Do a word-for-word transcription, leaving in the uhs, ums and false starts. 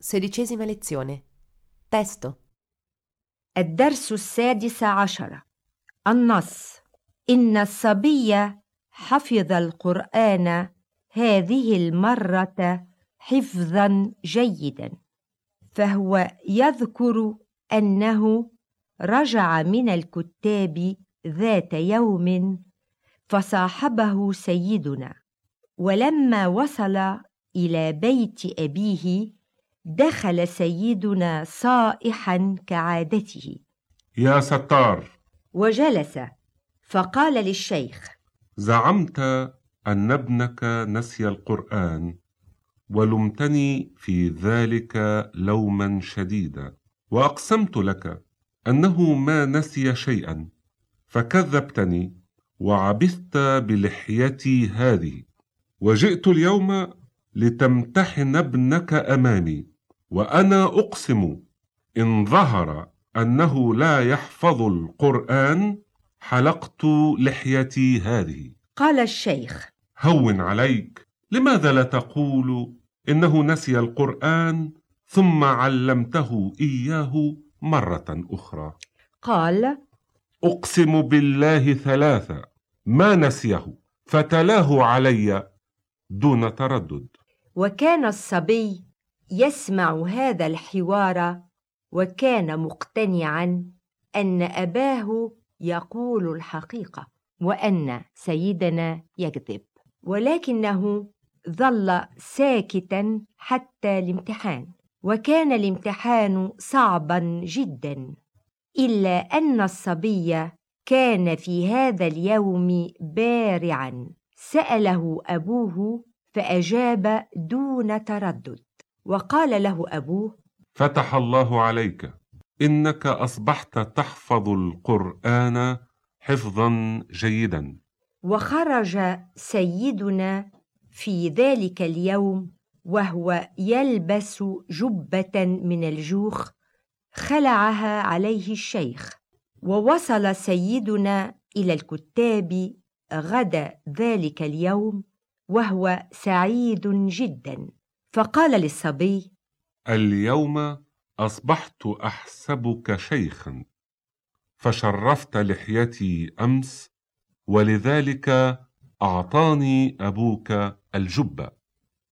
Sedicesima lezione. Testo. الدرس السادس عشر. النص: إن الصبي حفظ القرآن هذه المرة حفظا جيدا، فهو يذكر أنه رجع من الكتاب ذات يوم فصاحبه سيدنا، ولما وصل إلى بيت أبيه دخل سيدنا صائحا كعادته: يا ستار. وجلس، فقال للشيخ: زعمت أن ابنك نسي القرآن ولمتني في ذلك لوما شديدا، وأقسمت لك أنه ما نسي شيئا، فكذبتني وعبثت بلحيتي هذه، وجئت اليوم لتمتحن ابنك أمامي، وأنا أقسم إن ظهر أنه لا يحفظ القرآن حلقت لحيتي هذه. قال الشيخ: هون عليك، لماذا لا تقول إنه نسي القرآن ثم علمته إياه مرة أخرى؟ قال: أقسم بالله ثلاثة ما نسيه، فتلاه علي دون تردد. وكان الصبي يسمع هذا الحوار، وكان مقتنعا أن أباه يقول الحقيقة وأن سيدنا يكذب، ولكنه ظل ساكتا حتى الامتحان، وكان الامتحان صعبا جدا، إلا أن الصبي كان في هذا اليوم بارعا. سأله أبوه فأجاب دون تردد، وقال له أبوه: فتح الله عليك، إنك أصبحت تحفظ القرآن حفظا جيدا. وخرج سيدنا في ذلك اليوم وهو يلبس جبة من الجوخ خلعها عليه الشيخ، ووصل سيدنا إلى الكتاب غدا ذلك اليوم وهو سعيد جدا، فقال للصبي: اليوم أصبحت أحسبك شيخا، فشرفت لحيتي أمس، ولذلك أعطاني أبوك الجبة.